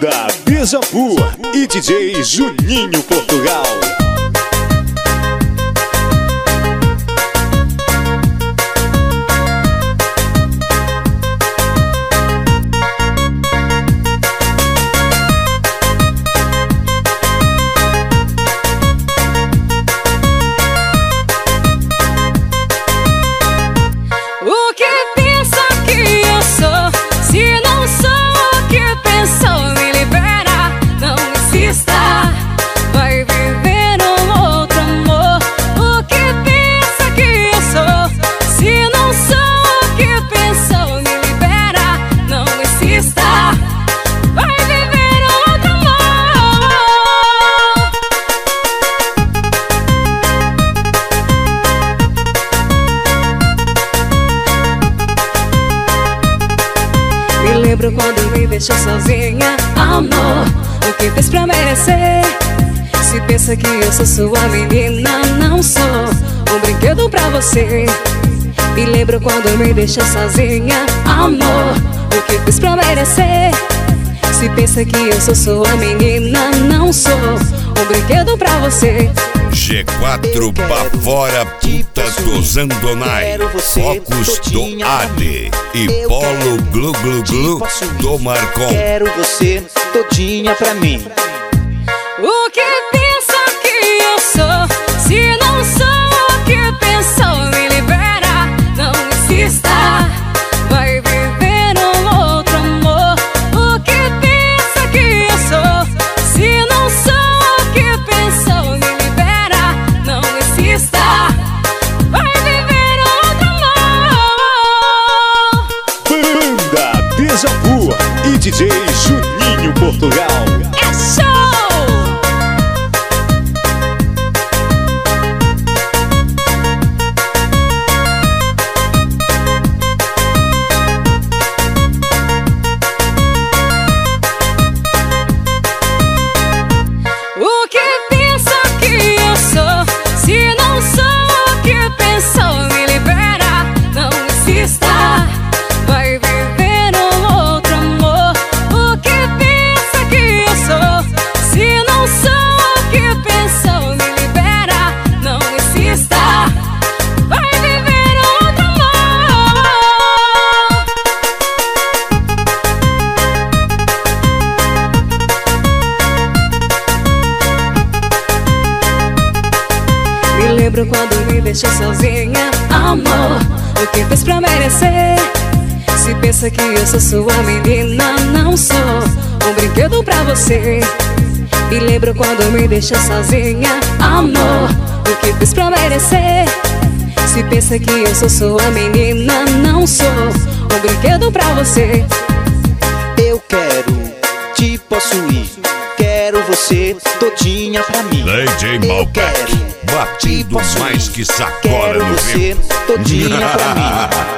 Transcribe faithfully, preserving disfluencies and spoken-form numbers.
Banda Beija-Flor e D J Juninho Portugal. Lembro quando me deixou sozinha, amor, o que fez pra merecer? Se pensa que eu sou sua menina, não sou um brinquedo pra você. Me lembro quando me deixou sozinha, amor, o que fez pra merecer? Se pensa que eu sou sua menina, não sou um brinquedo pra você. G quatro pra fora, puta do Zandonai, Focus do A D e Polo Glu Glu Glu do Marcon. Quero você todinha pra mim. O que pensa que eu sou? Se não sou o que pensou, me libera, não insista. Vai viver um outro amor. O que pensa que eu sou? Se não sou o que pensou, me libera, não insista. Vai viver outro amor. Banda Beija-Flor e D J Juninho Portugal. É show! O que pensa que eu sou? Se não sou o que pensou, me libera, não insista. Vai viver um outro amor. O que pensa que eu sou? Se não sou o que pensou, me libera, não insista. Vai viver outro amor. Me lembro quando me deixou sozinha, amor, o que fez pra merecer? Se pensa que eu sou sua menina, não sou um brinquedo pra você. Me lembro quando me deixou sozinha, amor, o que fez pra merecer? Se pensa que eu sou sua menina, não sou um brinquedo pra você. Eu quero te possuir. Quero você todinha pra mim. D J Malbec, batido mais que sacola Quero no você vento. todinha pra mim.